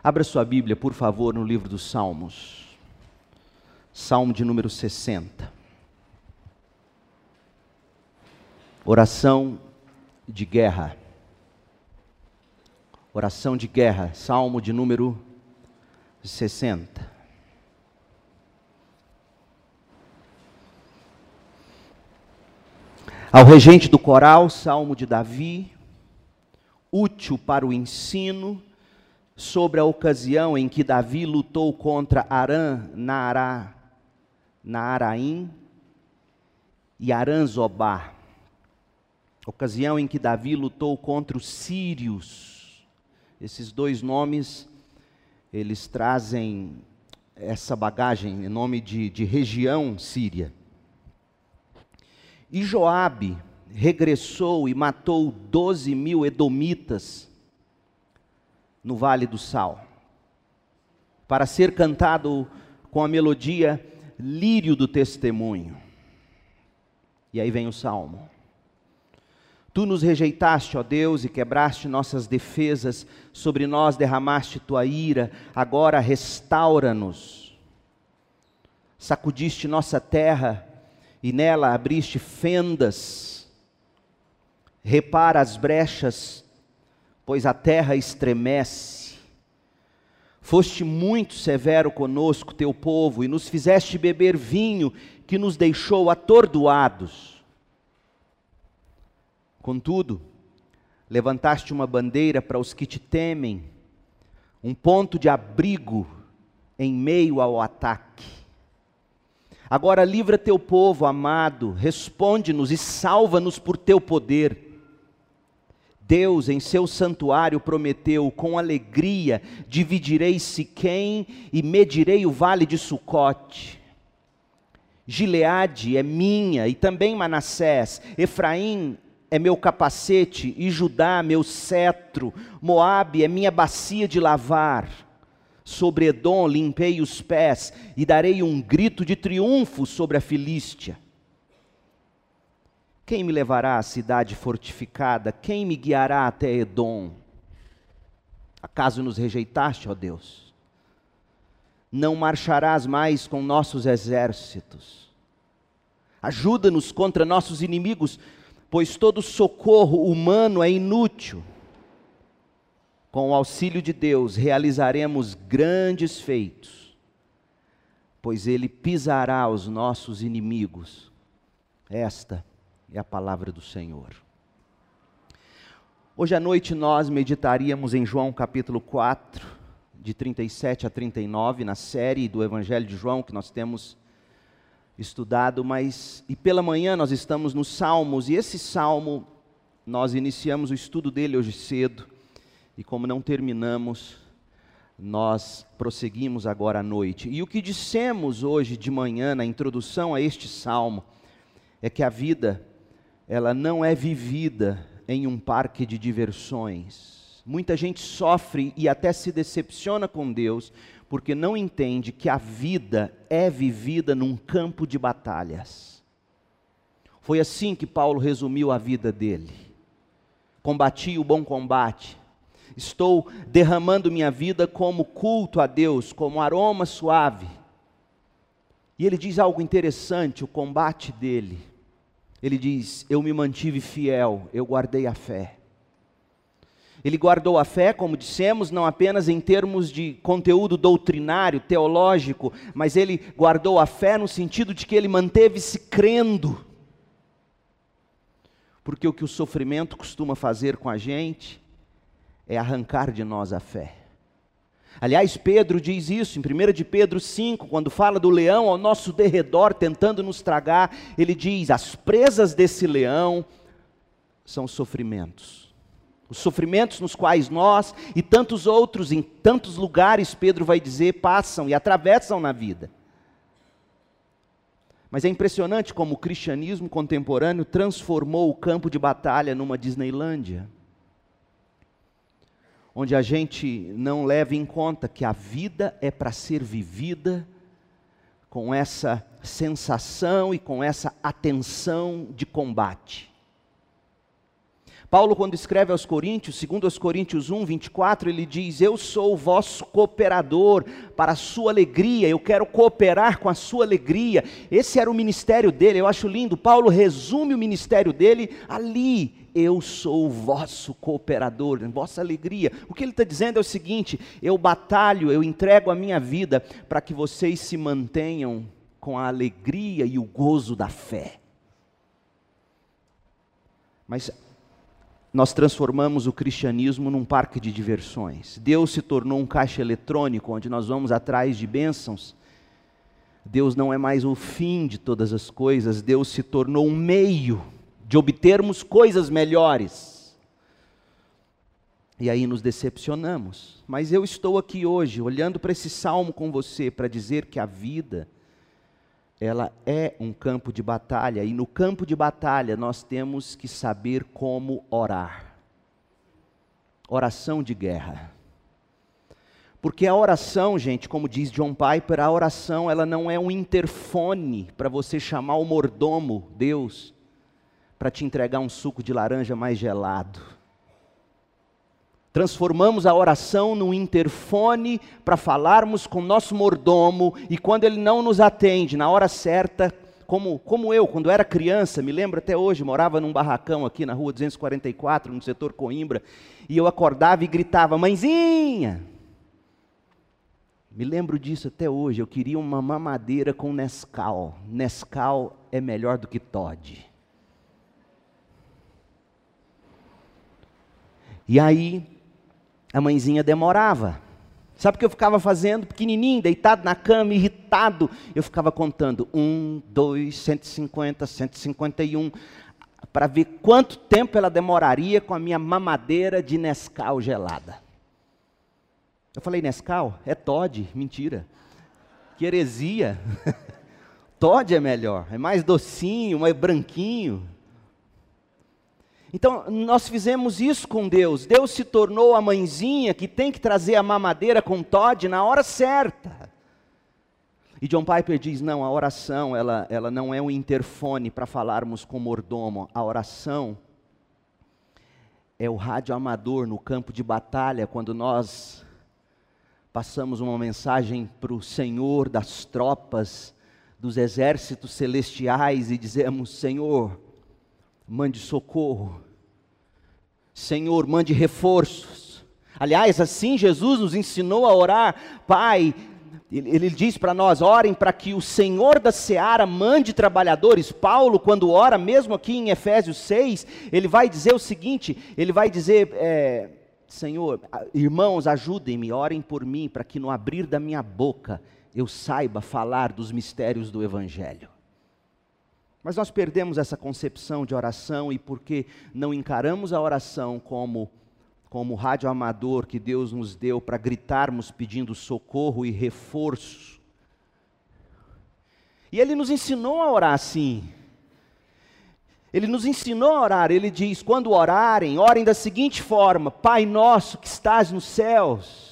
Abra sua Bíblia, por favor, no livro dos Salmos. Salmo de número 60. Oração de guerra. Oração de guerra, Salmo de número 60. Ao regente do coral, Salmo de Davi, útil para o ensino, sobre a ocasião em que Davi lutou contra Arã, Naaraim e Arã-Zobá. Ocasião em que Davi lutou contra os sírios. Esses dois nomes, eles trazem essa bagagem, em nome de região síria. E Joabe regressou e matou 12.000 edomitas no Vale do Sal, para ser cantado com a melodia Lírio do Testemunho. E aí vem o Salmo. Tu nos rejeitaste, ó Deus, e quebraste nossas defesas, sobre nós derramaste tua ira, agora restaura-nos. Sacudiste nossa terra, e nela abriste fendas, repara as brechas, pois a terra estremece. Foste muito severo conosco, teu povo, e nos fizeste beber vinho, que nos deixou atordoados. Contudo, levantaste uma bandeira para os que te temem, um ponto de abrigo em meio ao ataque. Agora livra teu povo amado, responde-nos e salva-nos por teu poder. Deus em seu santuário prometeu, com alegria dividirei Siquém e medirei o vale de Sucote. Gileade é minha e também Manassés, Efraim é meu capacete e Judá meu cetro, Moabe é minha bacia de lavar. Sobre Edom limpei os pés e darei um grito de triunfo sobre a Filístia. Quem me levará à cidade fortificada? Quem me guiará até Edom? Acaso nos rejeitaste, ó Deus? Não marcharás mais com nossos exércitos. Ajuda-nos contra nossos inimigos, pois todo socorro humano é inútil. Com o auxílio de Deus realizaremos grandes feitos, pois Ele pisará os nossos inimigos. Esta é a palavra do Senhor. Hoje à noite nós meditaríamos em João capítulo 4, de 37 a 39, na série do Evangelho de João que nós temos estudado, e pela manhã nós estamos nos Salmos, e esse Salmo, nós iniciamos o estudo dele hoje cedo, e como não terminamos, nós prosseguimos agora à noite. E o que dissemos hoje de manhã, na introdução a este Salmo, é que a vida, ela não é vivida em um parque de diversões. Muita gente sofre e até se decepciona com Deus, porque não entende que a vida é vivida num campo de batalhas. Foi assim que Paulo resumiu a vida dele. Combati o bom combate. Estou derramando minha vida como culto a Deus, como aroma suave. E ele diz algo interessante, o combate dele. Ele diz, eu me mantive fiel, eu guardei a fé. Ele guardou a fé, como dissemos, não apenas em termos de conteúdo doutrinário, teológico, mas ele guardou a fé no sentido de que ele manteve-se crendo. Porque o que o sofrimento costuma fazer com a gente é arrancar de nós a fé. Aliás, Pedro diz isso em 1 de Pedro 5, quando fala do leão ao nosso derredor tentando nos tragar, ele diz, as presas desse leão são os sofrimentos nos quais nós e tantos outros, em tantos lugares, Pedro vai dizer, passam e atravessam na vida. Mas é impressionante como o cristianismo contemporâneo transformou o campo de batalha numa Disneylândia, onde a gente não leva em conta que a vida é para ser vivida com essa sensação e com essa atenção de combate. Paulo, quando escreve aos Coríntios, segundo aos Coríntios 1, 24, ele diz: eu sou o vosso cooperador para a sua alegria, eu quero cooperar com a sua alegria. Esse era o ministério dele, eu acho lindo. Paulo resume o ministério dele ali: eu sou o vosso cooperador, em vossa alegria. O que ele está dizendo é o seguinte: eu batalho, eu entrego a minha vida para que vocês se mantenham com a alegria e o gozo da fé. Mas nós transformamos o cristianismo num parque de diversões. Deus se tornou um caixa eletrônico onde nós vamos atrás de bênçãos. Deus não é mais o fim de todas as coisas, Deus se tornou um meio de obtermos coisas melhores. E aí nos decepcionamos. Mas eu estou aqui hoje, olhando para esse salmo com você, para dizer que a vida, ela é um campo de batalha, e no campo de batalha nós temos que saber como orar. Oração de guerra. Porque a oração, gente, como diz John Piper, a oração ela não é um interfone para você chamar o mordomo, Deus, para te entregar um suco de laranja mais gelado. Transformamos a oração num interfone para falarmos com o nosso mordomo, e quando ele não nos atende na hora certa, como eu, quando era criança, me lembro até hoje, morava num barracão aqui na rua 244, no setor Coimbra, e eu acordava e gritava: mãezinha! Me lembro disso até hoje, eu queria uma mamadeira com Nescau. Nescau é melhor do que Toddy. E aí, a mãezinha demorava. Sabe o que eu ficava fazendo? Pequenininho, deitado na cama, irritado. Eu ficava contando 1, 2, 150, 151, para ver quanto tempo ela demoraria com a minha mamadeira de Nescau gelada. Eu falei: Nescau? É Toddy. Mentira. Que heresia. Toddy é melhor, é mais docinho, mais branquinho. Então, nós fizemos isso com Deus. Deus se tornou a mãezinha que tem que trazer a mamadeira com Toddy na hora certa. E John Piper diz: não, a oração, ela não é um interfone para falarmos com o mordomo. A oração é o rádio amador no campo de batalha, quando nós passamos uma mensagem para o Senhor das tropas, dos exércitos celestiais, e dizemos: Senhor, mande socorro. Senhor, mande reforços. Aliás, assim Jesus nos ensinou a orar. Pai, Ele diz para nós: orem para que o Senhor da seara mande trabalhadores. Paulo, quando ora, mesmo aqui em Efésios 6, ele vai dizer o seguinte, ele vai dizer: Senhor, irmãos, ajudem-me, orem por mim, para que no abrir da minha boca eu saiba falar dos mistérios do Evangelho. Mas nós perdemos essa concepção de oração, e porque não encaramos a oração como rádio amador que Deus nos deu para gritarmos pedindo socorro e reforço. E Ele nos ensinou a orar assim. Ele nos ensinou a orar. Ele diz: quando orarem, orem da seguinte forma: Pai nosso que estás nos céus,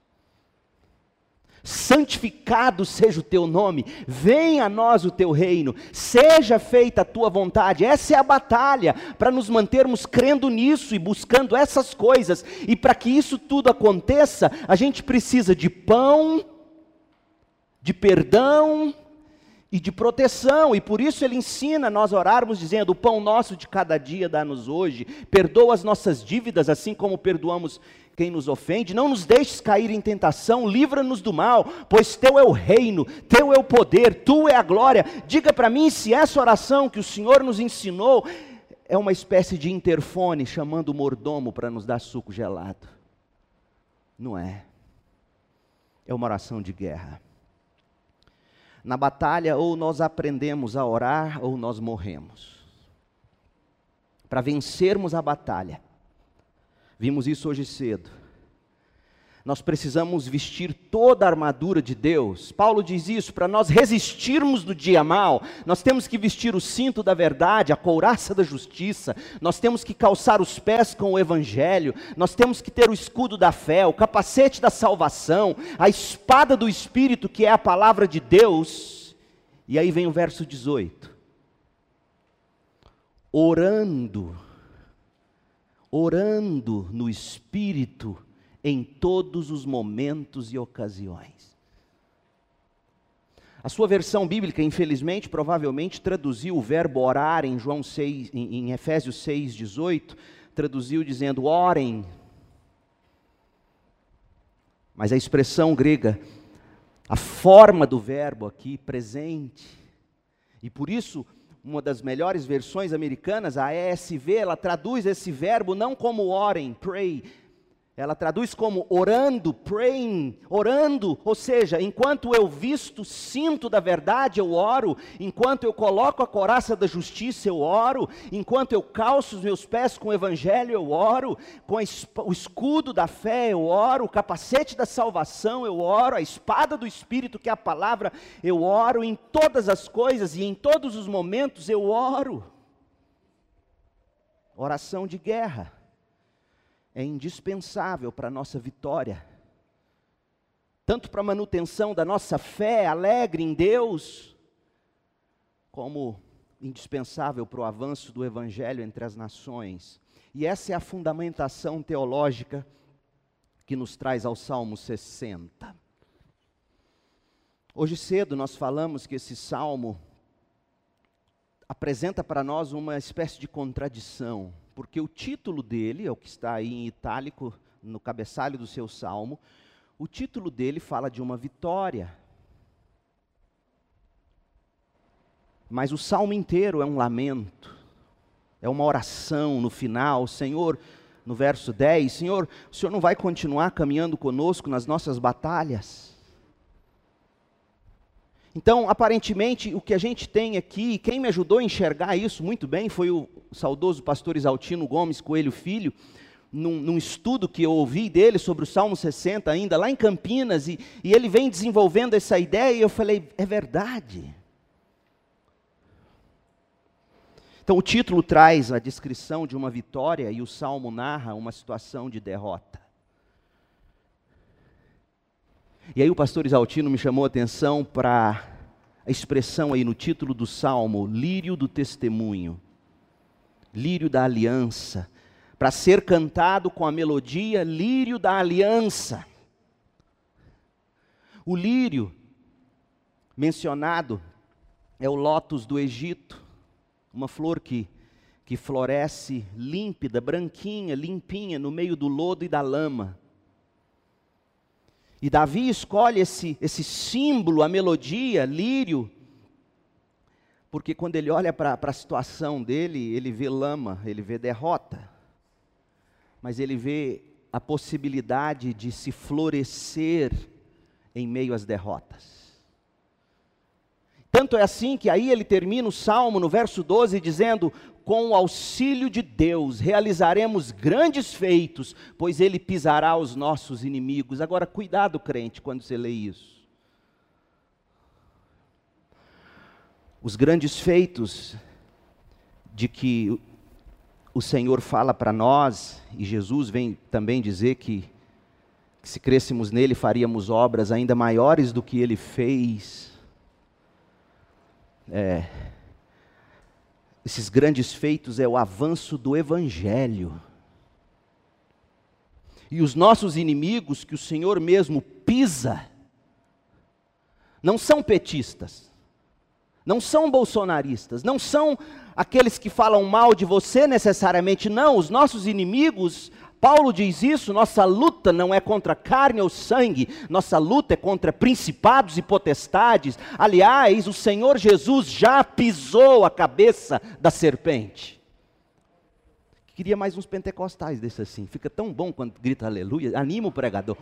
santificado seja o teu nome, venha a nós o teu reino, seja feita a tua vontade. Essa é a batalha, para nos mantermos crendo nisso e buscando essas coisas. E para que isso tudo aconteça, a gente precisa de pão, de perdão e de proteção. E por isso Ele ensina nós a orarmos dizendo: o pão nosso de cada dia dá-nos hoje, perdoa as nossas dívidas assim como perdoamos quem nos ofende, não nos deixes cair em tentação, livra-nos do mal, pois teu é o reino, teu é o poder, tu é a glória. Diga para mim se essa oração que o Senhor nos ensinou é uma espécie de interfone chamando o mordomo para nos dar suco gelado. Não é. É uma oração de guerra. Na batalha, ou nós aprendemos a orar, ou nós morremos. Para vencermos a batalha, vimos isso hoje cedo, nós precisamos vestir toda a armadura de Deus. Paulo diz isso: para nós resistirmos do dia mau, nós temos que vestir o cinto da verdade, a couraça da justiça, nós temos que calçar os pés com o Evangelho, nós temos que ter o escudo da fé, o capacete da salvação, a espada do Espírito, que é a palavra de Deus. E aí vem o verso 18: orando. orando no Espírito em todos os momentos e ocasiões. A sua versão bíblica, infelizmente, provavelmente traduziu o verbo orar em João 6, em Efésios 6:18, traduziu dizendo orem. Mas a expressão grega, a forma do verbo aqui presente, e por isso uma das melhores versões americanas, a ESV, ela traduz esse verbo não como orem, pray, ela traduz como orando, praying, orando, ou seja, enquanto eu visto, sinto da verdade, eu oro, enquanto eu coloco a couraça da justiça, eu oro, enquanto eu calço os meus pés com o evangelho, eu oro, com o escudo da fé, eu oro, o capacete da salvação, eu oro, a espada do Espírito, que é a palavra, eu oro, em todas as coisas e em todos os momentos eu oro. Oração de guerra é indispensável para a nossa vitória, tanto para a manutenção da nossa fé alegre em Deus, como indispensável para o avanço do Evangelho entre as nações. E essa é a fundamentação teológica que nos traz ao Salmo 60. Hoje cedo nós falamos que esse Salmo apresenta para nós uma espécie de contradição, porque o título dele, é o que está aí em itálico no cabeçalho do seu salmo, o título dele fala de uma vitória. Mas o salmo inteiro é um lamento, é uma oração no final. Senhor, no verso 10, Senhor, o Senhor não vai continuar caminhando conosco nas nossas batalhas? Então, aparentemente, o que a gente tem aqui, quem me ajudou a enxergar isso muito bem, foi o saudoso pastor Isaltino Gomes Coelho Filho, num estudo que eu ouvi dele sobre o Salmo 60 ainda, lá em Campinas, e ele vem desenvolvendo essa ideia, e eu falei, é verdade. Então, o título traz a descrição de uma vitória, e o Salmo narra uma situação de derrota. E aí o pastor Isaltino me chamou a atenção para a expressão aí no título do Salmo, lírio do testemunho, lírio da aliança, para ser cantado com a melodia, lírio da aliança. O lírio mencionado é o lótus do Egito, uma flor que floresce límpida, branquinha, limpinha, no meio do lodo e da lama. E Davi escolhe esse símbolo, a melodia, lírio, porque quando ele olha para a situação dele, ele vê lama, ele vê derrota, mas ele vê a possibilidade de se florescer em meio às derrotas. Tanto é assim que aí ele termina o Salmo no verso 12 dizendo, com o auxílio de Deus realizaremos grandes feitos, pois Ele pisará os nossos inimigos. Agora cuidado, crente, quando você lê isso. Os grandes feitos de que o Senhor fala para nós, e Jesus vem também dizer que se crêssemos nele faríamos obras ainda maiores do que Ele fez. Esses grandes feitos é o avanço do Evangelho. E os nossos inimigos, que o Senhor mesmo pisa, não são petistas, não são bolsonaristas, não são aqueles que falam mal de você necessariamente, não. Os nossos inimigos, Paulo diz isso, nossa luta não é contra carne ou sangue, nossa luta é contra principados e potestades. Aliás, o Senhor Jesus já pisou a cabeça da serpente. Queria mais uns pentecostais desse assim, fica tão bom quando grita aleluia, anima o pregador.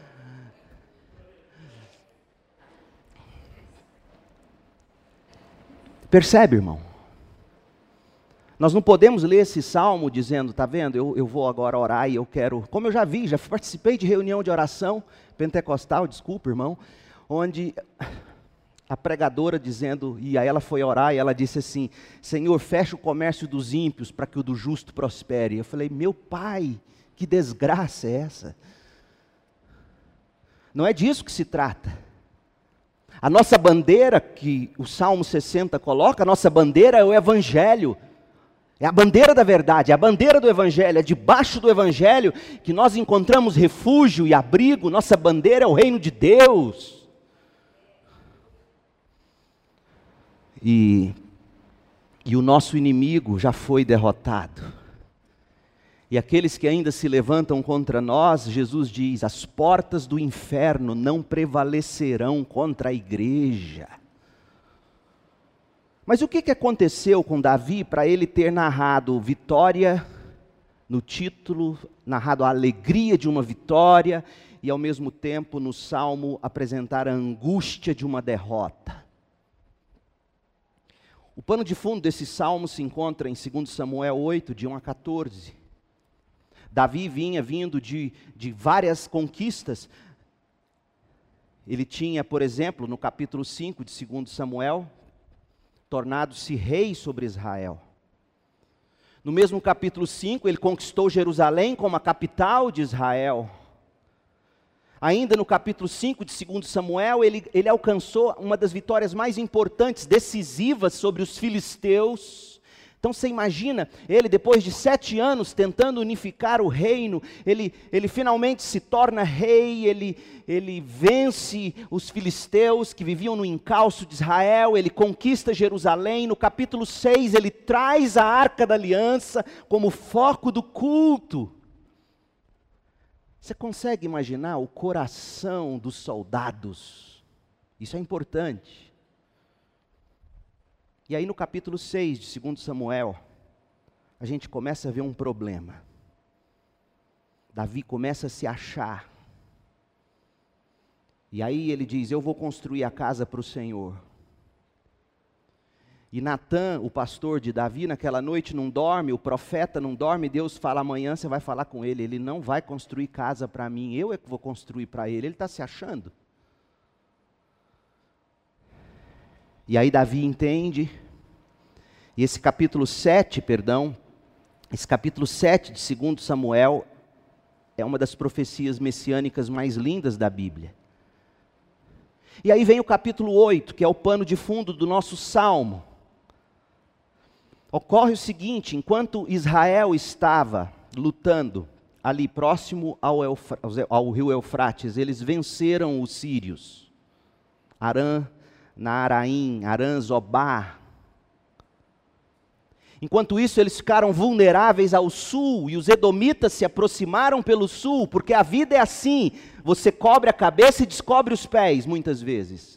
Percebe, irmão? Nós não podemos ler esse salmo dizendo, está vendo, eu vou agora orar e eu quero, como eu já vi, já participei de reunião de oração pentecostal, desculpa, irmão, onde a pregadora dizendo, e aí ela foi orar e ela disse assim, Senhor, fecha o comércio dos ímpios para que o do justo prospere. Eu falei, meu pai, que desgraça é essa? Não é disso que se trata. A nossa bandeira, que o Salmo 60 coloca, a nossa bandeira é o Evangelho. É a bandeira da verdade, é a bandeira do Evangelho, é debaixo do Evangelho que nós encontramos refúgio e abrigo. Nossa bandeira é o reino de Deus. E o nosso inimigo já foi derrotado. E aqueles que ainda se levantam contra nós, Jesus diz, as portas do inferno não prevalecerão contra a igreja. Mas o que aconteceu com Davi para ele ter narrado vitória no título, narrado a alegria de uma vitória, e ao mesmo tempo no Salmo apresentar a angústia de uma derrota? O pano de fundo desse Salmo se encontra em 2 Samuel 8, de 1 a 14. Davi vinha vindo de várias conquistas. Ele tinha, por exemplo, no capítulo 5 de 2 Samuel, tornado-se rei sobre Israel. No mesmo capítulo 5, ele conquistou Jerusalém como a capital de Israel. Ainda no capítulo 5 de 2 Samuel, ele alcançou uma das vitórias mais importantes, decisivas sobre os filisteus. Então você imagina, ele depois de 7 anos tentando unificar o reino, ele finalmente se torna rei, ele vence os filisteus que viviam no encalço de Israel, ele conquista Jerusalém. No capítulo 6 ele traz a Arca da Aliança como foco do culto. Você consegue imaginar o coração dos soldados? Isso é importante. E aí no capítulo 6 de 2 Samuel, a gente começa a ver um problema. Davi começa a se achar. E aí ele diz, eu vou construir a casa para o Senhor. E Natã, o pastor de Davi, naquela noite não dorme, o profeta não dorme, Deus fala, amanhã você vai falar com ele. Ele não vai construir casa para mim, eu é que vou construir para ele. Ele está se achando. E aí Davi entende, e esse capítulo 7 de 2 Samuel, é uma das profecias messiânicas mais lindas da Bíblia. E aí vem o capítulo 8, que é o pano de fundo do nosso Salmo. Ocorre o seguinte, enquanto Israel estava lutando ali próximo ao rio Eufrates, eles venceram os sírios, Arã, Naaraim, Arã, Zobá. Enquanto isso, eles ficaram vulneráveis ao sul, e os edomitas se aproximaram pelo sul, porque a vida é assim, você cobre a cabeça e descobre os pés, muitas vezes.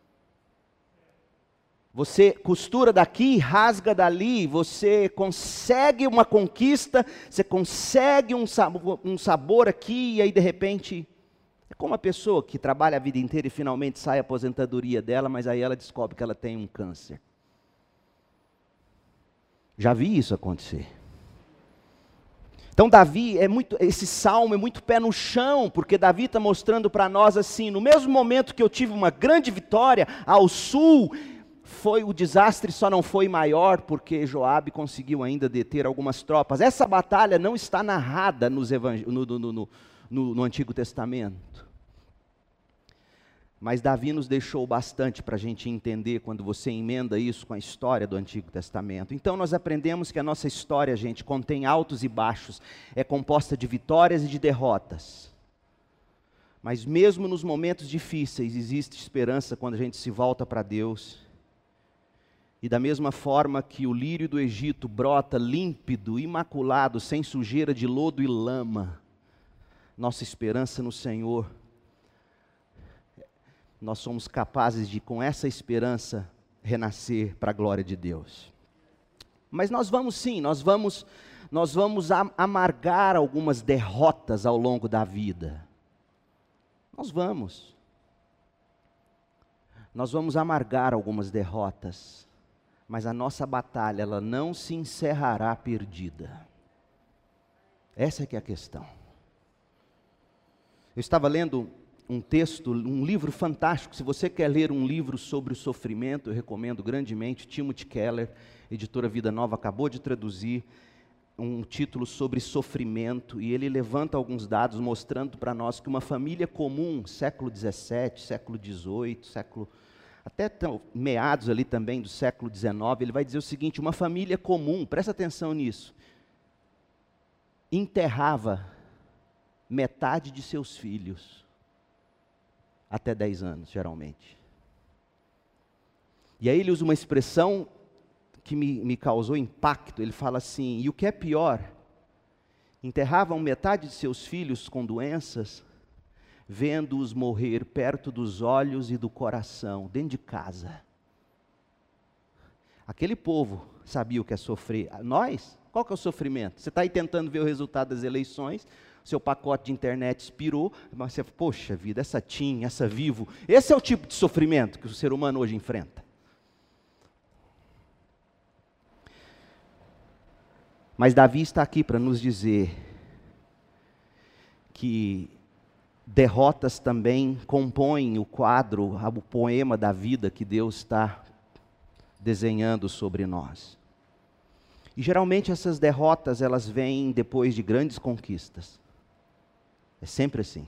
Você costura daqui, rasga dali, você consegue uma conquista, você consegue um sabor aqui, e aí de repente, é como uma pessoa que trabalha a vida inteira e finalmente sai a aposentadoria dela, mas aí ela descobre que ela tem um câncer. Já vi isso acontecer. Então Davi, esse salmo é muito pé no chão, porque Davi está mostrando para nós assim, no mesmo momento que eu tive uma grande vitória ao sul, o desastre só não foi maior, porque Joabe conseguiu ainda deter algumas tropas. Essa batalha não está narrada no Antigo Testamento. Mas Davi nos deixou bastante para a gente entender quando você emenda isso com a história do Antigo Testamento. Então nós aprendemos que a nossa história, gente, contém altos e baixos, é composta de vitórias e de derrotas. Mas mesmo nos momentos difíceis, existe esperança quando a gente se volta para Deus. E da mesma forma que o lírio do Egito brota límpido, imaculado, sem sujeira de lodo e lama, nossa esperança no Senhor, nós somos capazes de, com essa esperança, renascer para a glória de Deus. Mas nós vamos sim, nós vamos amargar algumas derrotas ao longo da vida. Nós vamos amargar algumas derrotas, mas a nossa batalha, ela não se encerrará perdida. Essa é que é a questão. Eu estava lendo um texto, um livro fantástico. Se você quer ler um livro sobre o sofrimento, eu recomendo grandemente. Timothy Keller, editora Vida Nova, acabou de traduzir um título sobre sofrimento, e ele levanta alguns dados mostrando para nós que uma família comum, século XVII, século XVIII, até meados ali também do século XIX, ele vai dizer o seguinte: uma família comum, presta atenção nisso, enterrava metade de seus filhos até 10 anos, geralmente. E aí ele usa uma expressão que me causou impacto. Ele fala assim: e o que é pior, enterravam metade de seus filhos com doenças, vendo-os morrer perto dos olhos e do coração, dentro de casa. Aquele povo sabia o que é sofrer. Nós, qual que é o sofrimento? Você está aí tentando ver o resultado das eleições, seu pacote de internet expirou, mas você, poxa vida, essa TIM, essa Vivo, esse é o tipo de sofrimento que o ser humano hoje enfrenta. Mas Davi está aqui para nos dizer que derrotas também compõem o quadro, o poema da vida que Deus está desenhando sobre nós. E geralmente essas derrotas, elas vêm depois de grandes conquistas. É sempre assim.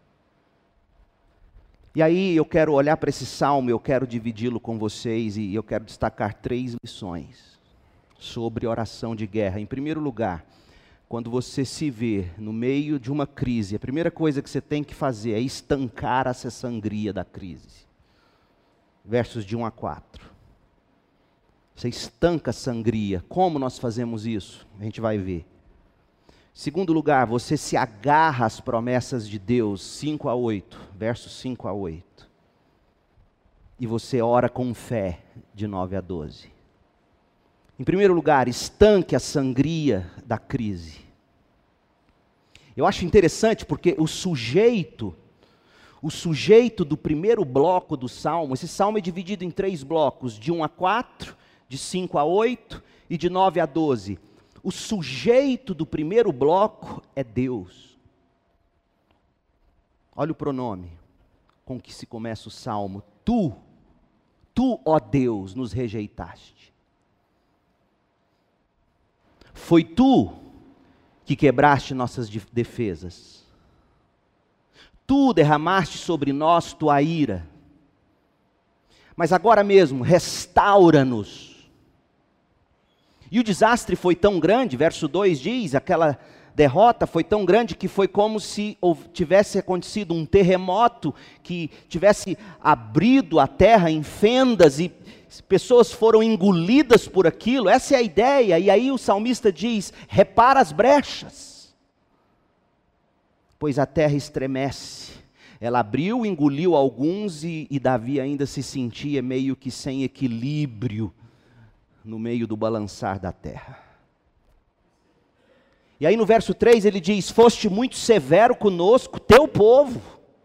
E aí eu quero olhar para esse salmo, eu quero dividi-lo com vocês e eu quero destacar 3 lições sobre oração de guerra. Em primeiro lugar, quando você se vê no meio de uma crise, a primeira coisa que você tem que fazer é estancar essa sangria da crise. Versos de 1 a 4. Você estanca a sangria. Como nós fazemos isso? A gente vai ver. Segundo lugar, você se agarra às promessas de Deus, 5 a 8, versos 5 a 8. E você ora com fé, de 9 a 12. Em primeiro lugar, estanque a sangria da crise. Eu acho interessante porque o sujeito do primeiro bloco do Salmo, esse Salmo é dividido em 3 blocos, de 1 a 4, de 5 a 8 e de 9 a 12. O sujeito do primeiro bloco é Deus. Olha o pronome com que se começa o Salmo. Tu, ó Deus, nos rejeitaste. Foi tu que quebraste nossas defesas. Tu derramaste sobre nós tua ira. Mas agora mesmo, restaura-nos. E o desastre foi tão grande, verso 2 diz, aquela derrota foi tão grande que foi como se tivesse acontecido um terremoto que tivesse abrido a terra em fendas e pessoas foram engolidas por aquilo. Essa é a ideia. E aí o salmista diz: repara as brechas, pois a terra estremece. Ela abriu, engoliu alguns e Davi ainda se sentia meio que sem equilíbrio no meio do balançar da terra. E aí no verso 3 ele diz: foste muito severo conosco, teu povo.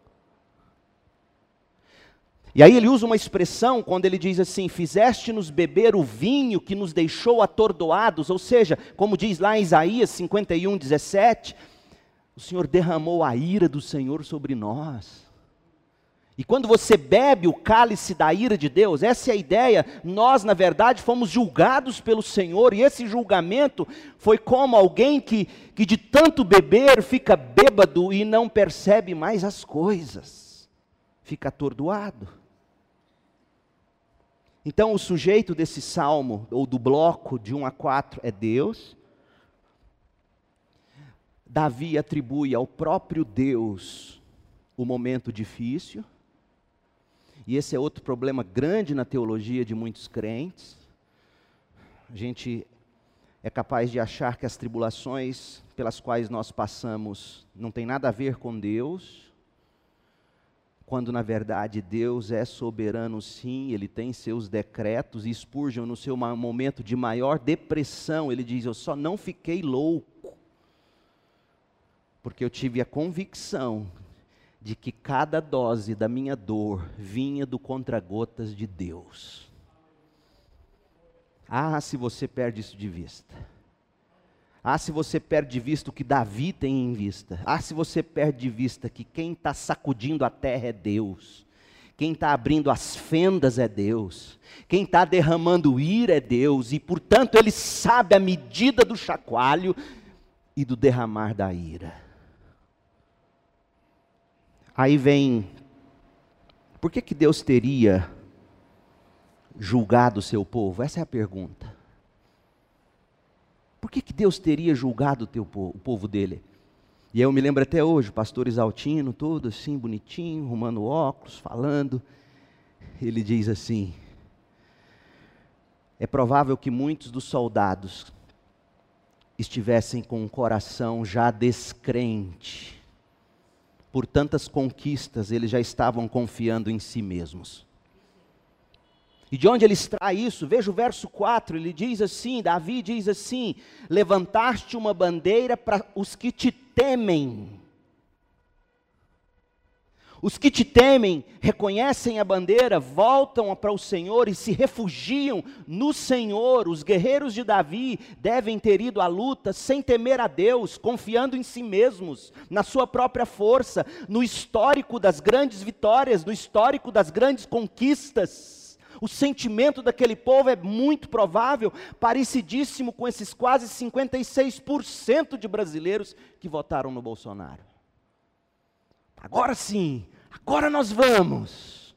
E aí ele usa uma expressão quando ele diz assim: fizeste-nos beber o vinho que nos deixou atordoados. Ou seja, como diz lá em Isaías 51, 17, o Senhor derramou a ira do Senhor sobre nós. E quando você bebe o cálice da ira de Deus, essa é a ideia, nós na verdade fomos julgados pelo Senhor, e esse julgamento foi como alguém que de tanto beber fica bêbado e não percebe mais as coisas, fica atordoado. Então o sujeito desse salmo, ou do bloco de 1 a 4 é Deus. Davi atribui ao próprio Deus o momento difícil. E esse é outro problema grande na teologia de muitos crentes. A gente é capaz de achar que as tribulações pelas quais nós passamos não tem nada a ver com Deus, quando na verdade Deus é soberano sim, Ele tem seus decretos. E Spurgeon, no seu momento de maior depressão, ele diz: eu só não fiquei louco, porque eu tive a convicção de que cada dose da minha dor vinha do contra-gotas de Deus. Ah, se você perde isso de vista. Ah, se você perde de vista o que Davi tem em vista. Ah, se você perde de vista que quem está sacudindo a terra é Deus. Quem está abrindo as fendas é Deus. Quem está derramando ira é Deus. E portanto Ele sabe a medida do chacoalho e do derramar da ira. Aí vem, por que Deus teria julgado o seu povo? Essa é a pergunta. Por que Deus teria julgado o povo dele? E aí eu me lembro até hoje, o pastor Isaltino, todo assim, bonitinho, arrumando óculos, falando. Ele diz assim: é provável que muitos dos soldados estivessem com o coração já descrente. Por tantas conquistas, eles já estavam confiando em si mesmos. E de onde ele extrai isso? Veja o verso 4, ele diz assim, Davi diz assim: levantaste uma bandeira para os que te temem. Os que te temem, reconhecem a bandeira, voltam para o Senhor e se refugiam no Senhor. Os guerreiros de Davi devem ter ido à luta sem temer a Deus, confiando em si mesmos, na sua própria força, no histórico das grandes vitórias, no histórico das grandes conquistas. O sentimento daquele povo é muito provável, parecidíssimo com esses quase 56% de brasileiros que votaram no Bolsonaro. Agora sim, agora nós vamos.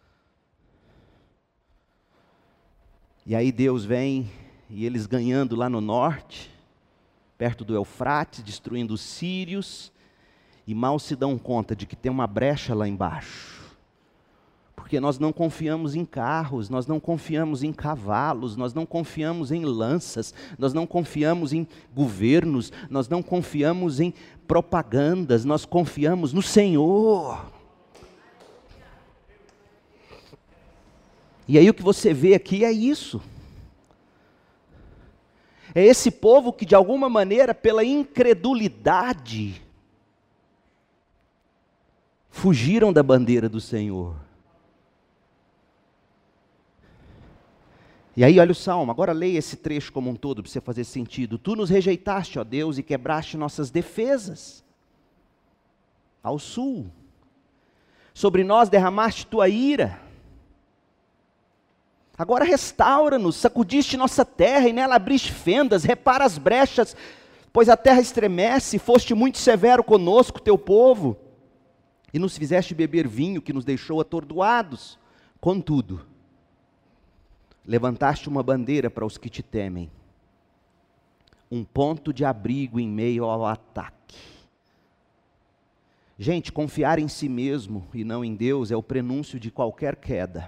E aí Deus vem, e eles ganhando lá no norte, perto do Eufrates, destruindo os sírios, e mal se dão conta de que tem uma brecha lá embaixo. Porque nós não confiamos em carros, nós não confiamos em cavalos, nós não confiamos em lanças, nós não confiamos em governos, nós não confiamos em propagandas, nós confiamos no Senhor. E aí o que você vê aqui é isso. É esse povo que de alguma maneira, pela incredulidade, fugiram da bandeira do Senhor. E aí olha o Salmo, agora leia esse trecho como um todo para você fazer sentido. Tu nos rejeitaste, ó Deus, e quebraste nossas defesas. Ao sul. Sobre nós derramaste tua ira. Agora restaura-nos, sacudiste nossa terra e nela abriste fendas, repara as brechas, pois a terra estremece, foste muito severo conosco, teu povo, e nos fizeste beber vinho que nos deixou atordoados. Contudo, levantaste uma bandeira para os que te temem, um ponto de abrigo em meio ao ataque. Gente, confiar em si mesmo e não em Deus é o prenúncio de qualquer queda.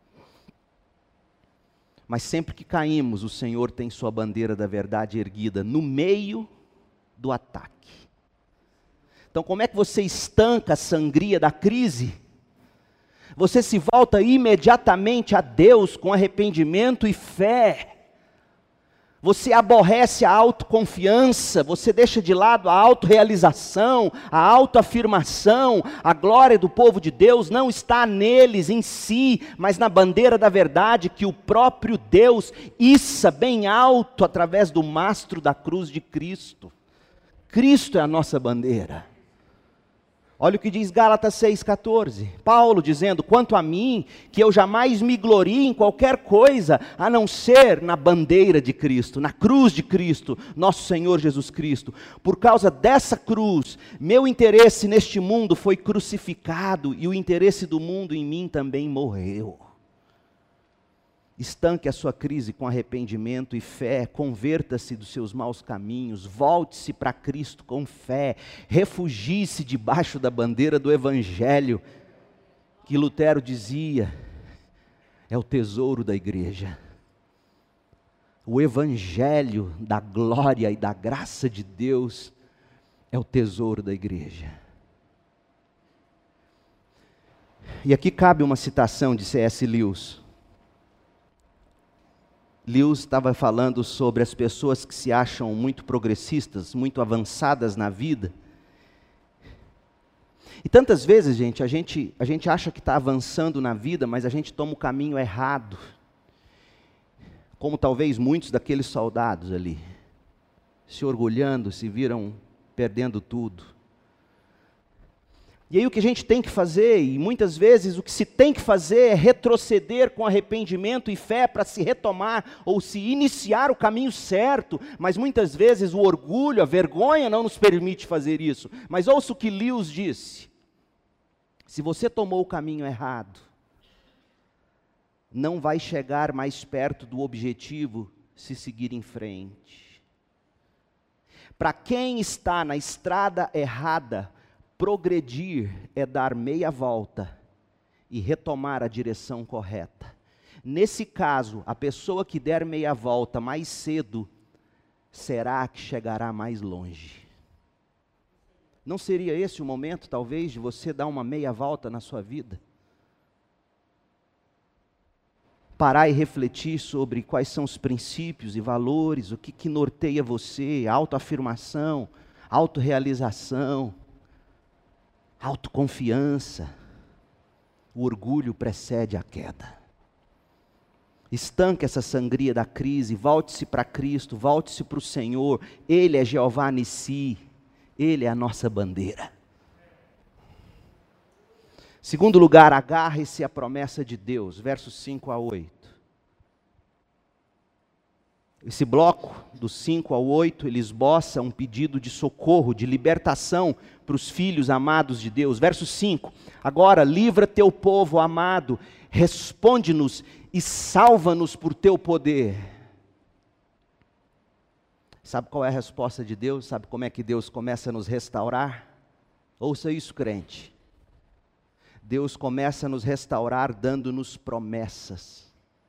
Mas sempre que caímos, o Senhor tem sua bandeira da verdade erguida no meio do ataque. Então, como é que você estanca a sangria da crise? Você se volta imediatamente a Deus com arrependimento e fé. Você aborrece a autoconfiança, você deixa de lado a autorrealização, a autoafirmação. A glória do povo de Deus não está neles, em si, mas na bandeira da verdade que o próprio Deus issa bem alto através do mastro da cruz de Cristo. Cristo é a nossa bandeira. Olha o que diz Gálatas 6,14, Paulo dizendo: quanto a mim, que eu jamais me glorie em qualquer coisa, a não ser na bandeira de Cristo, na cruz de Cristo, nosso Senhor Jesus Cristo. Por causa dessa cruz, meu interesse neste mundo foi crucificado, e o interesse do mundo em mim também morreu. Estanque a sua crise com arrependimento e fé, converta-se dos seus maus caminhos, volte-se para Cristo com fé, refugie-se debaixo da bandeira do Evangelho, que Lutero dizia, é o tesouro da igreja. O Evangelho da glória e da graça de Deus é o tesouro da igreja. E aqui cabe uma citação de C.S. Lewis. Lewis estava falando sobre as pessoas que se acham muito progressistas, muito avançadas na vida. E tantas vezes, gente, a gente acha que está avançando na vida, mas a gente toma o caminho errado. Como talvez muitos daqueles soldados ali, se orgulhando, se viram perdendo tudo. E aí o que a gente tem que fazer, e muitas vezes o que se tem que fazer é retroceder com arrependimento e fé para se retomar ou se iniciar o caminho certo, mas muitas vezes o orgulho, a vergonha não nos permite fazer isso. Mas ouça o que Lewis disse: se você tomou o caminho errado, não vai chegar mais perto do objetivo se seguir em frente. Para quem está na estrada errada, progredir é dar meia volta e retomar a direção correta. Nesse caso, a pessoa que der meia volta mais cedo, será a que chegará mais longe. Não seria esse o momento, talvez, de você dar uma meia volta na sua vida? Parar e refletir sobre quais são os princípios e valores, o que norteia você, autoafirmação, autorrealização, autoconfiança. O orgulho precede a queda. Estanque essa sangria da crise, volte-se para Cristo, volte-se para o Senhor. Ele é Jeová Nissi, Ele é a nossa bandeira. Segundo lugar, agarre-se à promessa de Deus, versos 5 a 8. Esse bloco, dos 5 ao 8, ele esboça um pedido de socorro, de libertação para os filhos amados de Deus. Verso 5, agora livra teu povo amado, responde-nos e salva-nos por teu poder. Sabe qual é a resposta de Deus? Sabe como é que Deus começa a nos restaurar? Ouça isso, crente. Deus começa a nos restaurar dando-nos promessas.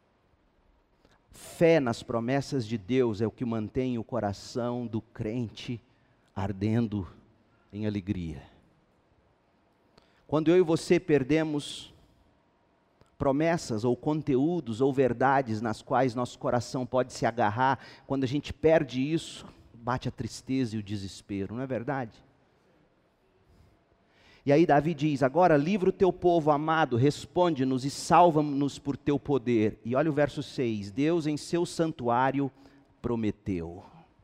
Fé nas promessas de Deus é o que mantém o coração do crente ardendo em alegria. Quando eu e você perdemos promessas ou conteúdos ou verdades nas quais nosso coração pode se agarrar, quando a gente perde isso, bate a tristeza e o desespero, não é verdade? E aí Davi diz, agora livra o teu povo amado, responde-nos e salva-nos por teu poder. E olha o verso 6, Deus em seu santuário prometeu.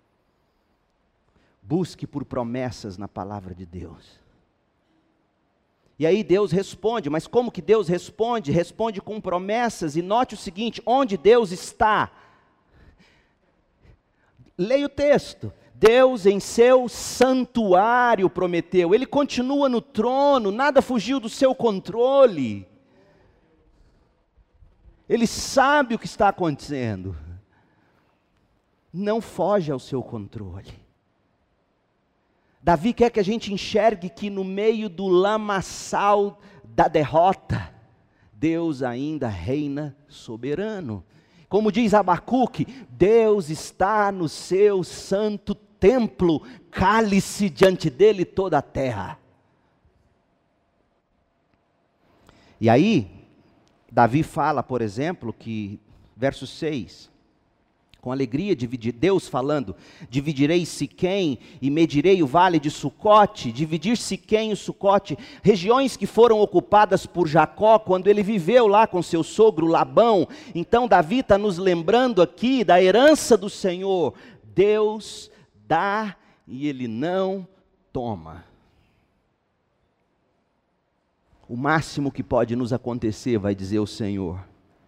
Busque por promessas na palavra de Deus. E aí Deus responde, mas como que Deus responde? Responde com promessas, e note o seguinte, onde Deus está? Leia o texto. Deus em seu santuário prometeu, Ele continua no trono, nada fugiu do seu controle. Ele sabe o que está acontecendo. Não foge ao seu controle. Davi quer que a gente enxergue que no meio do lamaçal da derrota, Deus ainda reina soberano. Como diz Abacuque, Deus está no seu santo templo, cale-se diante dele toda a terra. E aí, Davi fala, por exemplo, que, verso 6, com alegria, Deus falando, dividirei Siquém e medirei o vale de Sucote, dividir Siquém e Sucote, regiões que foram ocupadas por Jacó, quando ele viveu lá com seu sogro Labão. Então Davi está nos lembrando aqui da herança do Senhor, Deus dá e Ele não toma. O máximo que pode nos acontecer, vai dizer o Senhor,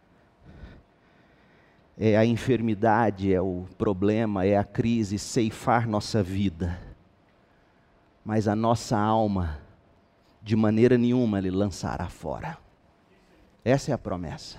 é a enfermidade, é o problema, é a crise ceifar nossa vida. Mas a nossa alma, de maneira nenhuma, Ele lançará fora. Essa é a promessa.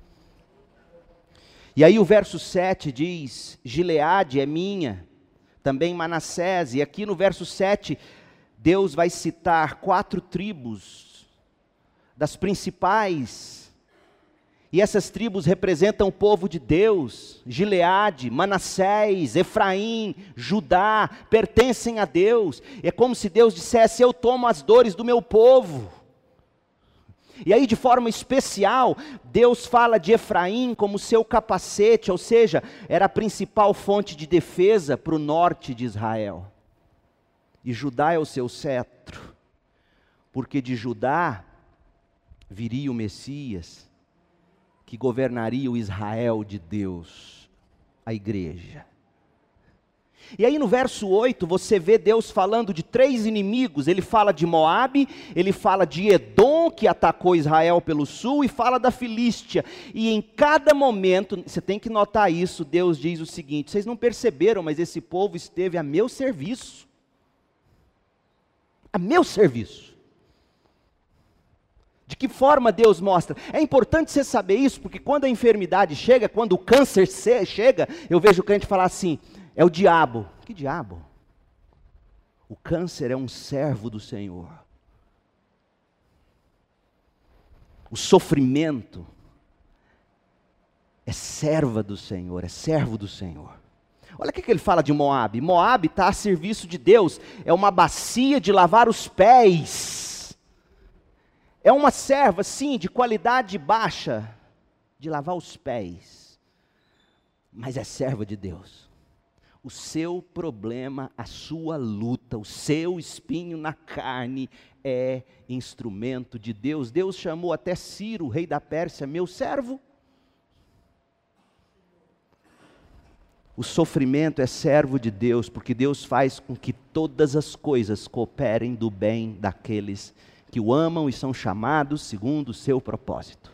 E aí o verso 7 diz, Gileade é minha, também Manassés. E aqui no verso 7, Deus vai citar 4 tribos, das principais. E essas tribos representam o povo de Deus. Gileade, Manassés, Efraim, Judá, pertencem a Deus. É como se Deus dissesse, eu tomo as dores do meu povo. E aí de forma especial, Deus fala de Efraim como seu capacete, ou seja, era a principal fonte de defesa para o norte de Israel. E Judá é o seu cetro, porque de Judá viria o Messias, que governaria o Israel de Deus, a igreja. E aí no verso 8 você vê Deus falando de 3 inimigos, Ele fala de Moabe, Ele fala de Edom, que atacou Israel pelo sul, e fala da Filístia. E em cada momento, você tem que notar isso, Deus diz o seguinte, vocês não perceberam, mas esse povo esteve a meu serviço. A meu serviço. De que forma Deus mostra? É importante você saber isso, porque quando a enfermidade chega, quando o câncer chega, eu vejo o crente falar assim, é o diabo. Que diabo? O câncer é um servo do Senhor. O sofrimento é serva do Senhor, é servo do Senhor. Olha o que ele fala de Moabe. Moabe está a serviço de Deus, é uma bacia de lavar os pés. É uma serva, sim, de qualidade baixa, de lavar os pés, mas é serva de Deus. O seu problema, a sua luta, o seu espinho na carne é instrumento de Deus. Deus chamou até Ciro, rei da Pérsia, meu servo. O sofrimento é servo de Deus, porque Deus faz com que todas as coisas cooperem do bem daqueles que o amam e são chamados segundo o seu propósito.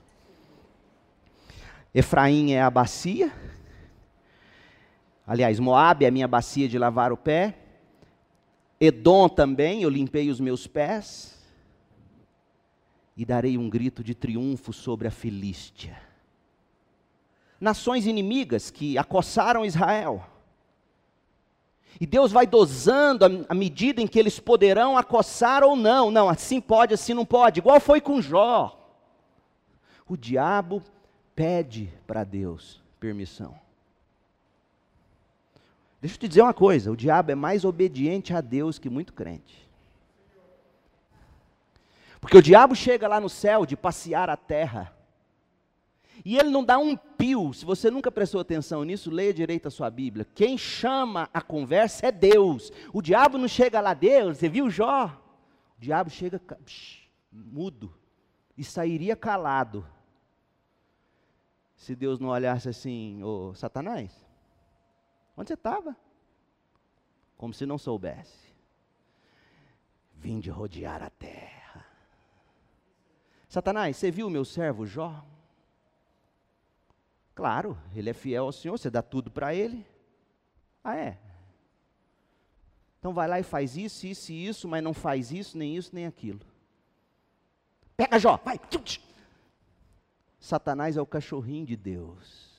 Efraim é a bacia. Aliás, Moabe é a minha bacia de lavar o pé. Edom também, eu limpei os meus pés. E darei um grito de triunfo sobre a Filístia. Nações inimigas que acossaram Israel. E Deus vai dosando à medida em que eles poderão acossar ou não. Não, assim pode, assim não pode. Igual foi com Jó. O diabo pede para Deus permissão. Deixa eu te dizer uma coisa, o diabo é mais obediente a Deus que muito crente. Porque o diabo chega lá no céu de passear a terra. E ele não dá um pio. Se você nunca prestou atenção nisso, leia direito a sua Bíblia. Quem chama a conversa é Deus. O diabo não chega lá, Deus, você viu Jó? O diabo chega mudo e sairia calado. Se Deus não olhasse assim, ô Satanás, onde você estava? Como se não soubesse. Vim de rodear a terra. Satanás, você viu o meu servo Jó? Claro, ele é fiel ao Senhor, você dá tudo para ele. Ah, é? Então vai lá e faz isso, isso e isso, mas não faz isso, nem aquilo. Pega Jó, vai. Satanás é o cachorrinho de Deus.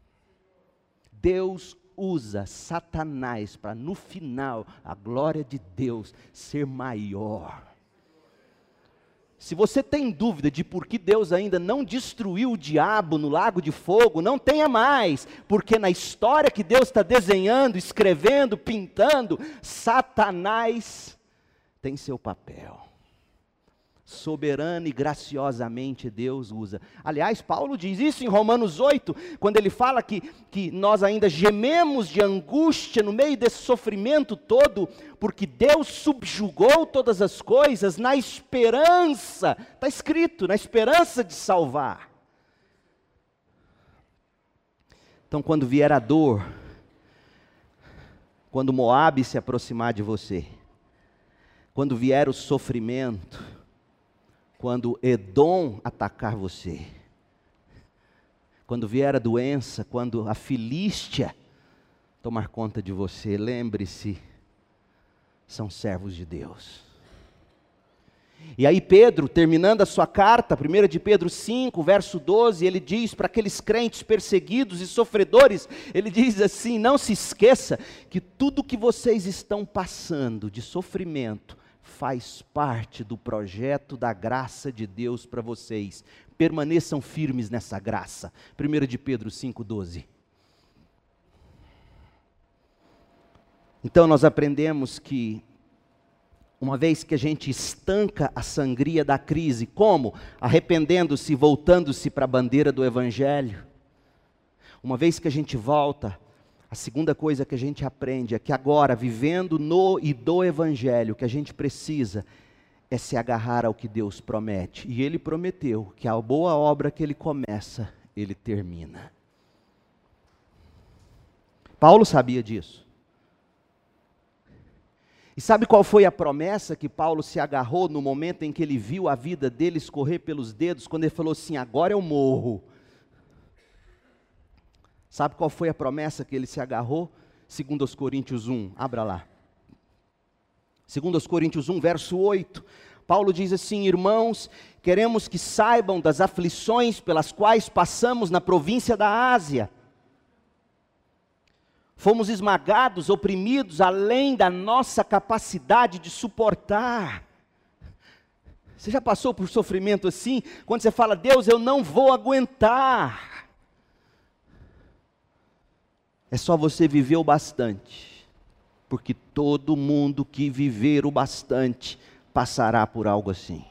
Deus usa Satanás para no final a glória de Deus ser maior. Se você tem dúvida de por que Deus ainda não destruiu o diabo no lago de fogo, não tenha mais, porque na história que Deus está desenhando, escrevendo, pintando, Satanás tem seu papel. Soberano e graciosamente Deus usa. Aliás, Paulo diz isso em Romanos 8, quando ele fala que nós ainda gememos de angústia no meio desse sofrimento todo, porque Deus subjugou todas as coisas na esperança, está escrito, na esperança de salvar. Então, quando vier a dor, quando Moabe se aproximar de você, quando vier o sofrimento, quando Edom atacar você, quando vier a doença, quando a Filístia tomar conta de você, lembre-se, são servos de Deus. E aí Pedro, terminando a sua carta, 1 de Pedro 5, verso 12, ele diz para aqueles crentes perseguidos e sofredores, ele diz assim, não se esqueça que tudo que vocês estão passando de sofrimento, faz parte do projeto da graça de Deus para vocês. Permaneçam firmes nessa graça. 1 de Pedro 5,12. Então nós aprendemos que, uma vez que a gente estanca a sangria da crise, como? Arrependendo-se, voltando-se para a bandeira do Evangelho. Uma vez que a gente volta, a segunda coisa que a gente aprende é que agora, vivendo no e do Evangelho, o que a gente precisa é se agarrar ao que Deus promete. E Ele prometeu que a boa obra que Ele começa, Ele termina. Paulo sabia disso. E sabe qual foi a promessa que Paulo se agarrou no momento em que ele viu a vida dele escorrer pelos dedos, quando ele falou assim, agora eu morro. Sabe qual foi a promessa que ele se agarrou? 2 Coríntios 1, abra lá. 2 Coríntios 1, verso 8. Paulo diz assim, irmãos, Queremos que saibam das aflições pelas quais passamos na província da Ásia. Fomos esmagados, oprimidos, além da nossa capacidade de suportar. Você já passou por sofrimento assim? Quando você fala, Deus, eu não vou aguentar. É só você viver o bastante. Porque todo mundo que viver o bastante passará por algo assim.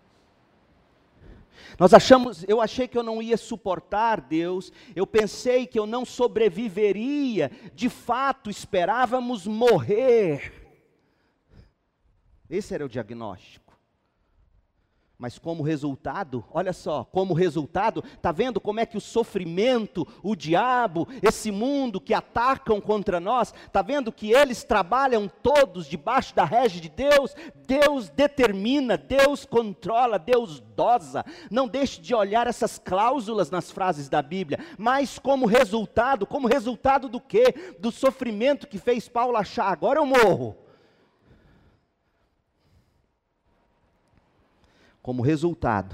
Eu achei que eu não ia suportar, Deus, eu pensei que eu não sobreviveria, de fato esperávamos morrer. Esse era o diagnóstico. Mas como resultado, olha só, como resultado, está vendo como é que o sofrimento, o diabo, esse mundo que atacam contra nós, está vendo que eles trabalham todos debaixo da régide de Deus? Deus determina, Deus controla, Deus dosa. Não deixe de olhar essas cláusulas nas frases da Bíblia, mas como resultado do quê? Do sofrimento que fez Paulo achar, agora eu morro. Como resultado,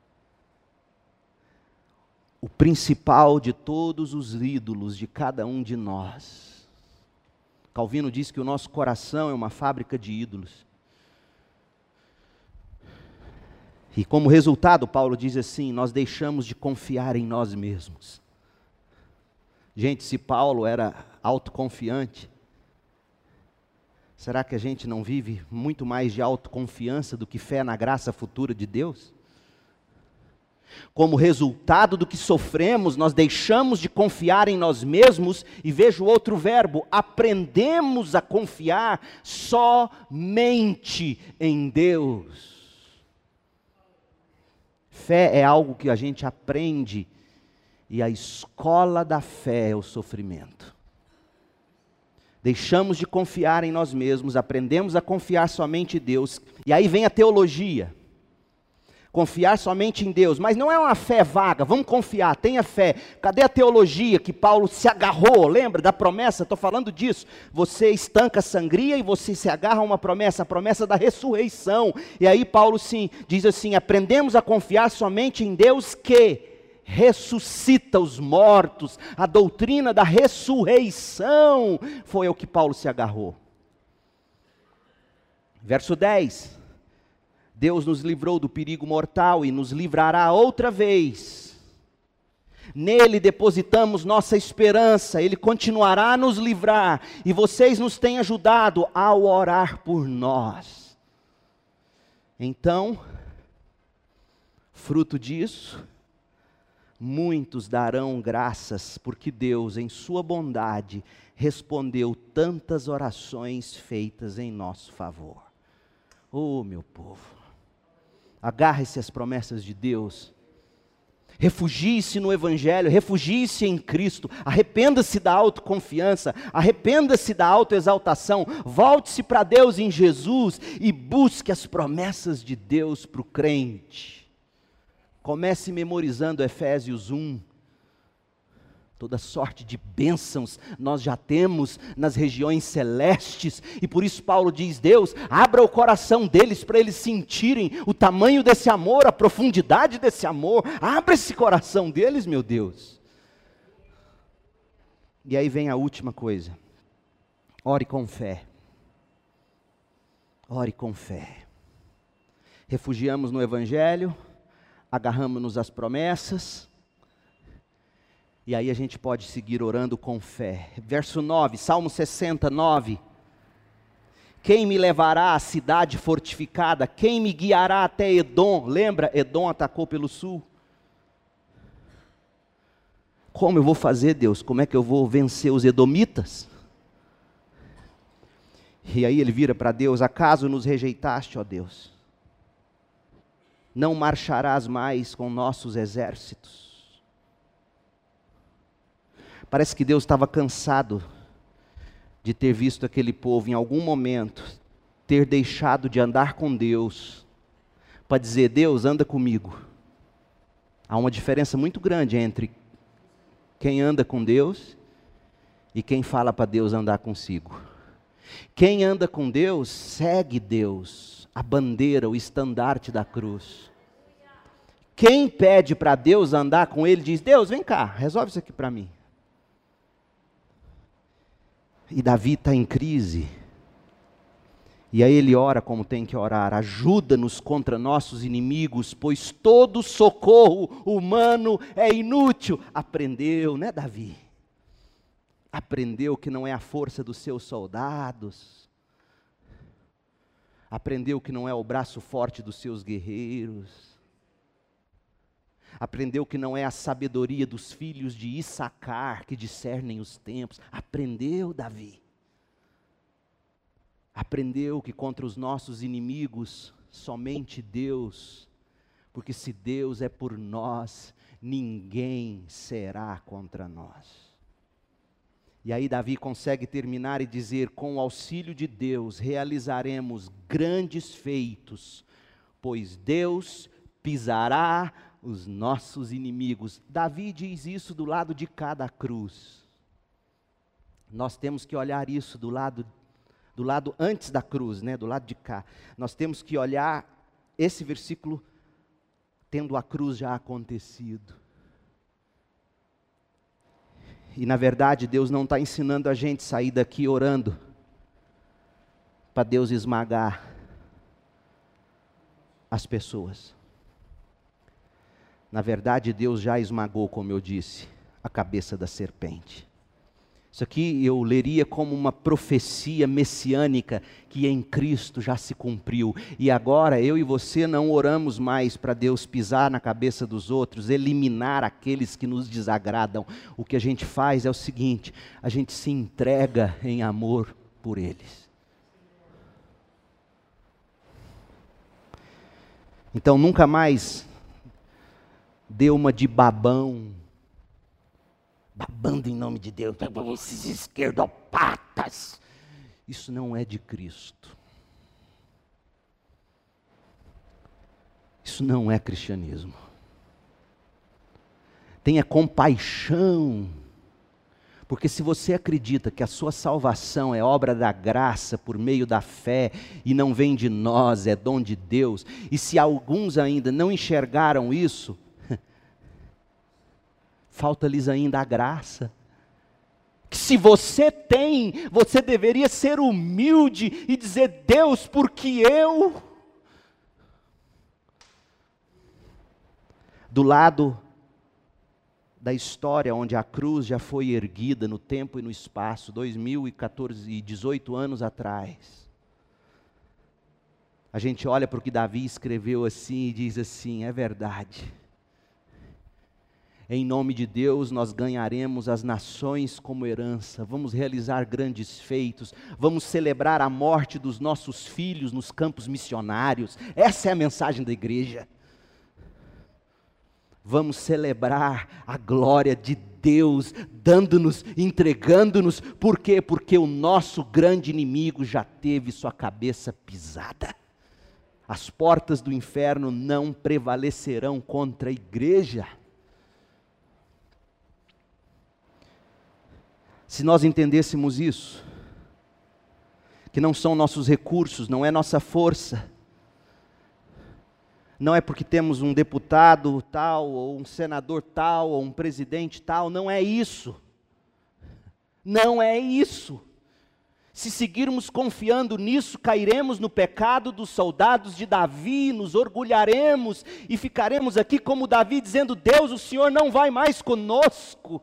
o principal de todos os ídolos de cada um de nós. Calvino diz que o nosso coração é uma fábrica de ídolos. E como resultado, Paulo diz assim, nós deixamos de confiar em nós mesmos. Gente, se Paulo era autoconfiante, será que a gente não vive muito mais de autoconfiança do que fé na graça futura de Deus? Como resultado do que sofremos, nós deixamos de confiar em nós mesmos, e veja o outro verbo, aprendemos a confiar somente em Deus. Fé é algo que a gente aprende, e a escola da fé é o sofrimento. Deixamos de confiar em nós mesmos, aprendemos a confiar somente em Deus. E aí vem a teologia. Confiar somente em Deus, mas não é uma fé vaga, vamos confiar, tenha fé. Cadê a teologia que Paulo se agarrou? Lembra da promessa? Estou falando disso. Você estanca a sangria e você se agarra a uma promessa, a promessa da ressurreição. E aí Paulo sim, diz assim, aprendemos a confiar somente em Deus que ressuscita os mortos, a doutrina da ressurreição, foi ao que Paulo se agarrou. Verso 10, Deus nos livrou do perigo mortal e nos livrará outra vez. Nele depositamos nossa esperança, Ele continuará a nos livrar, e vocês nos têm ajudado ao orar por nós. Então, fruto disso, muitos darão graças, porque Deus, em sua bondade, respondeu tantas orações feitas em nosso favor. Oh, meu povo, agarre-se às promessas de Deus, refugie-se no Evangelho, refugie-se em Cristo, arrependa-se da autoconfiança, arrependa-se da autoexaltação, volte-se para Deus em Jesus e busque as promessas de Deus para o crente. Comece memorizando Efésios 1. Toda sorte de bênçãos nós já temos nas regiões celestes. E por isso Paulo diz, Deus, abra o coração deles para eles sentirem o tamanho desse amor, a profundidade desse amor. Abra esse coração deles, meu Deus. E aí vem a última coisa. Ore com fé. Ore com fé. Refugiamos no Evangelho, agarramos-nos às promessas, e aí a gente pode seguir orando com fé. Verso 9, Salmo 69. Quem me levará à cidade fortificada? Quem me guiará até Edom? Lembra, Edom atacou pelo sul. Como eu vou fazer, Deus? Como é que eu vou vencer os edomitas? E aí ele vira para Deus, acaso nos rejeitaste, ó Deus? Não marcharás mais com nossos exércitos. Parece que Deus estava cansado de ter visto aquele povo em algum momento ter deixado de andar com Deus para dizer, Deus, anda comigo. Há uma diferença muito grande entre quem anda com Deus e quem fala para Deus andar consigo. Quem anda com Deus, segue Deus, a bandeira, o estandarte da cruz. Quem pede para Deus andar com ele diz: Deus, vem cá, resolve isso aqui para mim. E Davi está em crise. E aí ele ora como tem que orar: ajuda-nos contra nossos inimigos, pois todo socorro humano é inútil. Aprendeu, né, Davi? Aprendeu que não é a força dos seus soldados. Aprendeu que não é o braço forte dos seus guerreiros. Aprendeu que não é a sabedoria dos filhos de Issacar que discernem os tempos. Aprendeu, Davi. Aprendeu que contra os nossos inimigos, somente Deus, porque se Deus é por nós, ninguém será contra nós. E aí Davi consegue terminar e dizer: com o auxílio de Deus realizaremos grandes feitos, pois Deus pisará os nossos inimigos. Davi diz isso do lado de cada cruz. Nós temos que olhar isso do lado antes da cruz, né? Do lado de cá. Nós temos que olhar esse versículo tendo a cruz já acontecido. E na verdade Deus não está ensinando a gente a sair daqui orando para Deus esmagar as pessoas. Na verdade Deus já esmagou, como eu disse, a cabeça da serpente. Isso aqui eu leria como uma profecia messiânica que em Cristo já se cumpriu. E agora eu e você não oramos mais para Deus pisar na cabeça dos outros, eliminar aqueles que nos desagradam. O que a gente faz é o seguinte: a gente se entrega em amor por eles. Então nunca mais dê uma de babão, babando em nome de Deus, esses esquerdopatas. Isso não é de Cristo. Isso não é cristianismo. Tenha compaixão, porque se você acredita que a sua salvação é obra da graça por meio da fé e não vem de nós, é dom de Deus, e se alguns ainda não enxergaram isso, falta-lhes ainda a graça. Que se você tem, você deveria ser humilde e dizer: Deus, porque eu? Do lado da história onde a cruz já foi erguida no tempo e no espaço, 2018 anos atrás, a gente olha para o que Davi escreveu assim e diz assim: é verdade. Em nome de Deus nós ganharemos as nações como herança, vamos realizar grandes feitos, vamos celebrar a morte dos nossos filhos nos campos missionários. Essa é a mensagem da igreja. Vamos celebrar a glória de Deus, dando-nos, entregando-nos. Por quê? Porque o nosso grande inimigo já teve sua cabeça pisada. As portas do inferno não prevalecerão contra a igreja. Se nós entendêssemos isso, que não são nossos recursos, não é nossa força, não é porque temos um deputado tal, ou um senador tal, ou um presidente tal, não é isso. Não é isso. Se seguirmos confiando nisso, cairemos no pecado dos soldados de Davi, nos orgulharemos e ficaremos aqui como Davi dizendo: Deus, o Senhor não vai mais conosco.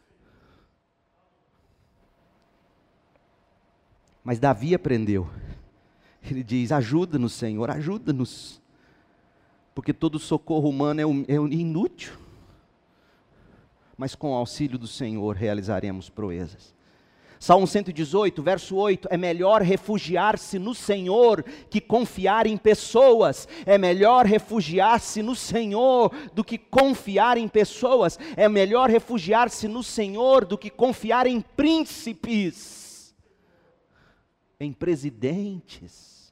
Mas Davi aprendeu. Ele diz: ajuda-nos, Senhor, ajuda-nos. Porque todo socorro humano é inútil. Mas com o auxílio do Senhor realizaremos proezas. Salmo 118, verso 8, é melhor refugiar-se no Senhor que confiar em pessoas. É melhor refugiar-se no Senhor do que confiar em pessoas. É melhor refugiar-se no Senhor do que confiar em príncipes, em presidentes.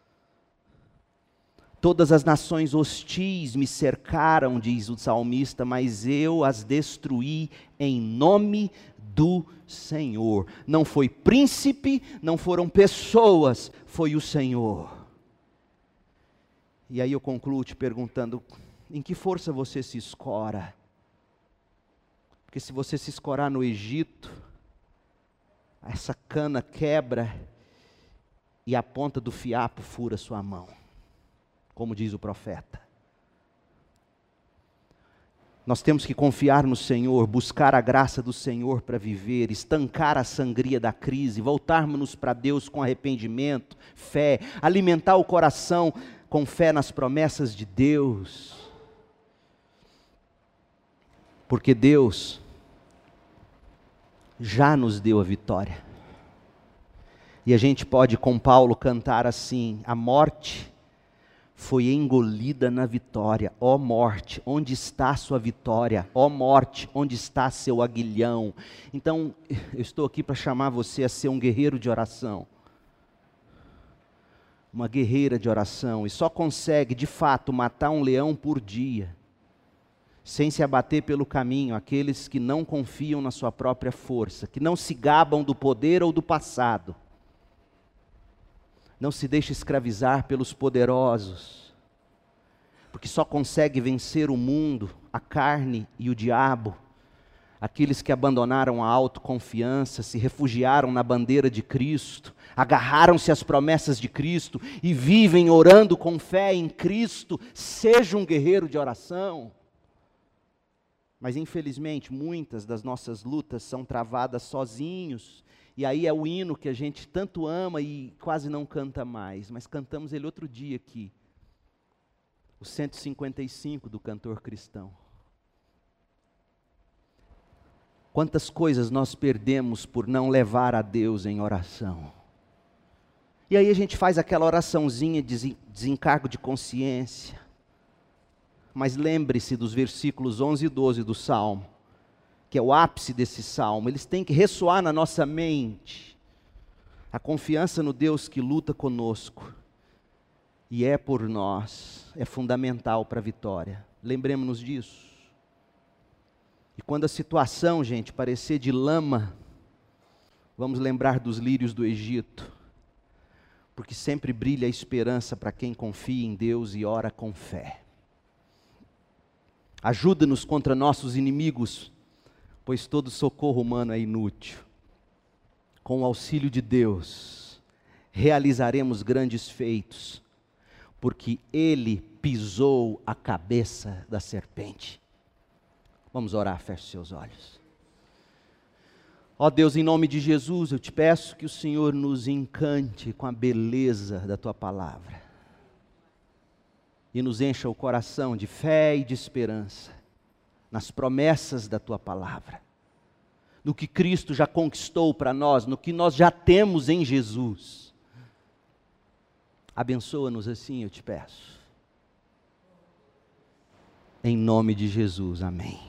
Todas as nações hostis me cercaram, diz o salmista, mas eu as destruí em nome do Senhor. Não foi príncipe, não foram pessoas, foi o Senhor. E aí eu concluo te perguntando: em que força você se escora? Porque se você se escorar no Egito, essa cana quebra e a ponta do fiapo fura sua mão, como diz o profeta. Nós temos que confiar no Senhor, buscar a graça do Senhor para viver, estancar a sangria da crise, voltarmos para Deus com arrependimento, fé, alimentar o coração com fé nas promessas de Deus. Porque Deus já nos deu a vitória. E a gente pode, com Paulo, cantar assim: a morte foi engolida na vitória. Ó morte, onde está a sua vitória? Ó morte, onde está seu aguilhão? Então, eu estou aqui para chamar você a ser um guerreiro de oração. Uma guerreira de oração. E só consegue, de fato, matar um leão por dia, sem se abater pelo caminho, aqueles que não confiam na sua própria força, que não se gabam do poder ou do passado. Não se deixe escravizar pelos poderosos, porque só consegue vencer o mundo, a carne e o diabo, aqueles que abandonaram a autoconfiança, se refugiaram na bandeira de Cristo, agarraram-se às promessas de Cristo e vivem orando com fé em Cristo. Seja um guerreiro de oração. Mas infelizmente muitas das nossas lutas são travadas sozinhos. E aí é o hino que a gente tanto ama e quase não canta mais, mas cantamos ele outro dia aqui. O 155 do cantor cristão. Quantas coisas nós perdemos por não levar a Deus em oração. E aí a gente faz aquela oraçãozinha de desencargo de consciência. Mas lembre-se dos versículos 11 e 12 do Salmo, que é o ápice desse salmo. Eles têm que ressoar na nossa mente. A confiança no Deus que luta conosco e é por nós é fundamental para a vitória. Lembremos-nos disso. E quando a situação, gente, parecer de lama, vamos lembrar dos lírios do Egito, porque sempre brilha a esperança para quem confia em Deus e ora com fé. Ajuda-nos contra nossos inimigos, pois todo socorro humano é inútil. Com o auxílio de Deus, realizaremos grandes feitos, porque Ele pisou a cabeça da serpente. Vamos orar, feche seus olhos. Ó Deus, em nome de Jesus, eu te peço que o Senhor nos encante com a beleza da Tua palavra. E nos encha o coração de fé e de esperança nas promessas da Tua palavra, no que Cristo já conquistou para nós, no que nós já temos em Jesus. Abençoa-nos assim, eu te peço. Em nome de Jesus, amém.